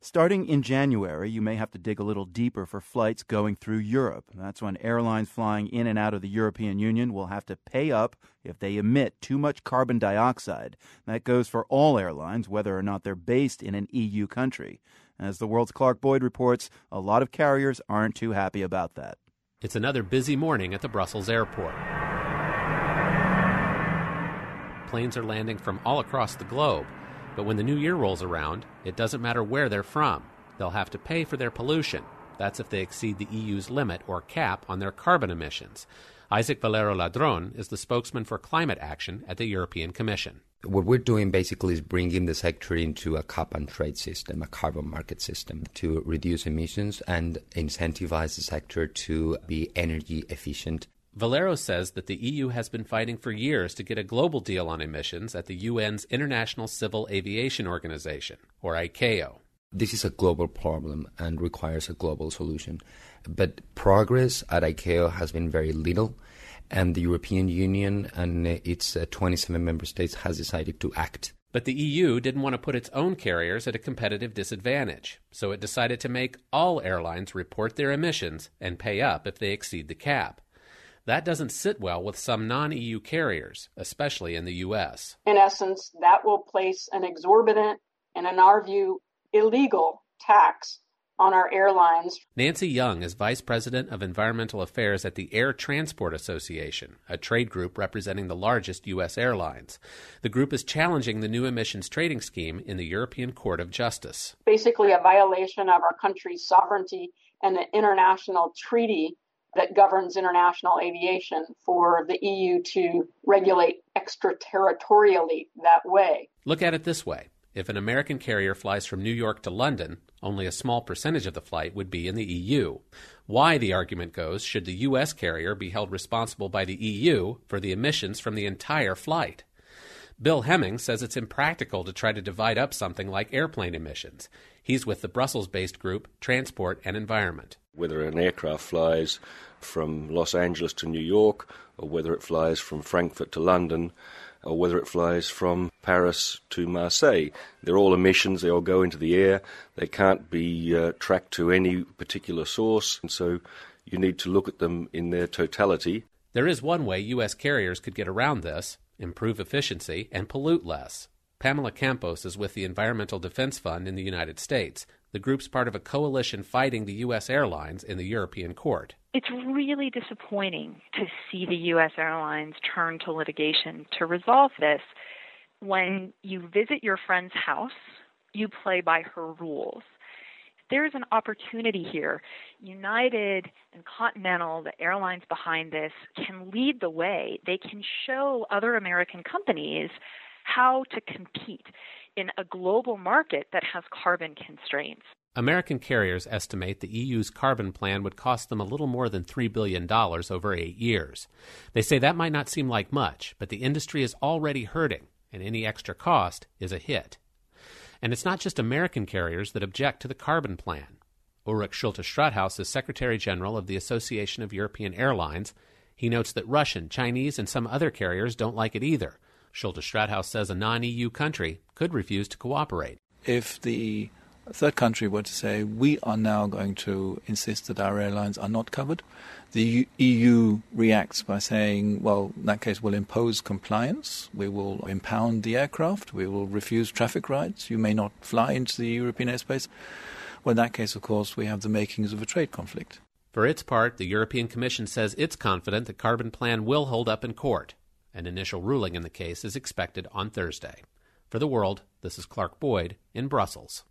Starting in January, you may have to dig a little deeper for flights going through Europe. That's when airlines flying in and out of the European Union will have to pay up if they emit too much carbon dioxide. That goes for all airlines, whether or not they're based in an EU country. As the World's Clark Boyd reports, a lot of carriers aren't too happy about that. It's another busy morning at the Brussels airport. Planes are landing from all across the globe. But when the new year rolls around, it doesn't matter where they're from. They'll have to pay for their pollution. That's if they exceed the EU's limit or cap on their carbon emissions. Isaac Valero Ladron is the spokesman for climate action at the European Commission. What we're doing basically is bringing the sector into a cap-and-trade system, a carbon market system, to reduce emissions and incentivize the sector to be energy efficient. Valero says that the EU has been fighting for years to get a global deal on emissions at the UN's International Civil Aviation Organization, or ICAO. This is a global problem and requires a global solution. But progress at ICAO has been very little, and the European Union and its 27 member states has decided to act. But the EU didn't want to put its own carriers at a competitive disadvantage, so it decided to make all airlines report their emissions and pay up if they exceed the cap. That doesn't sit well with some non-EU carriers, especially in the U.S. In essence, that will place an exorbitant and, in our view, illegal tax on our airlines. Nancy Young is Vice President of Environmental Affairs at the Air Transport Association, a trade group representing the largest U.S. airlines. The group is challenging the new emissions trading scheme in the European Court of Justice. Basically a violation of our country's sovereignty and the international treaty that governs international aviation for the EU to regulate extraterritorially that way. Look at it this way. If an American carrier flies from New York to London, only a small percentage of the flight would be in the EU. Why, the argument goes, should the U.S. carrier be held responsible by the EU for the emissions from the entire flight? Bill Hemming says it's impractical to try to divide up something like airplane emissions. He's with the Brussels-based group Transport and Environment. Whether an aircraft flies from Los Angeles to New York, or whether it flies from Frankfurt to London, or whether it flies from Paris to Marseille, they're all emissions, they all go into the air, they can't be tracked to any particular source, and so you need to look at them in their totality. There is one way U.S. carriers could get around this, improve efficiency, and pollute less. Pamela Campos is with the Environmental Defense Fund in the United States. The group's part of a coalition fighting the U.S. airlines in the European Court. It's really disappointing to see the U.S. airlines turn to litigation to resolve this. When you visit your friend's house, you play by her rules. There's an opportunity here. United and Continental, the airlines behind this, can lead the way. They can show other American companies how to compete in a global market that has carbon constraints. American carriers estimate the EU's carbon plan would cost them a little more than $3 billion over 8 years. They say that might not seem like much, but the industry is already hurting, and any extra cost is a hit. And it's not just American carriers that object to the carbon plan. Ulrich Schulte-Strathaus is Secretary General of the Association of European Airlines. He notes that Russian, Chinese, and some other carriers don't like it either. Schulte-Strathaus says a non-EU country could refuse to cooperate. If the third country were to say, we are now going to insist that our airlines are not covered, the EU reacts by saying, well, in that case, we'll impose compliance, we will impound the aircraft, we will refuse traffic rights, you may not fly into the European airspace. Well, in that case, of course, we have the makings of a trade conflict. For its part, the European Commission says it's confident the carbon plan will hold up in court. An initial ruling in the case is expected on Thursday. For The World, this is Clark Boyd in Brussels.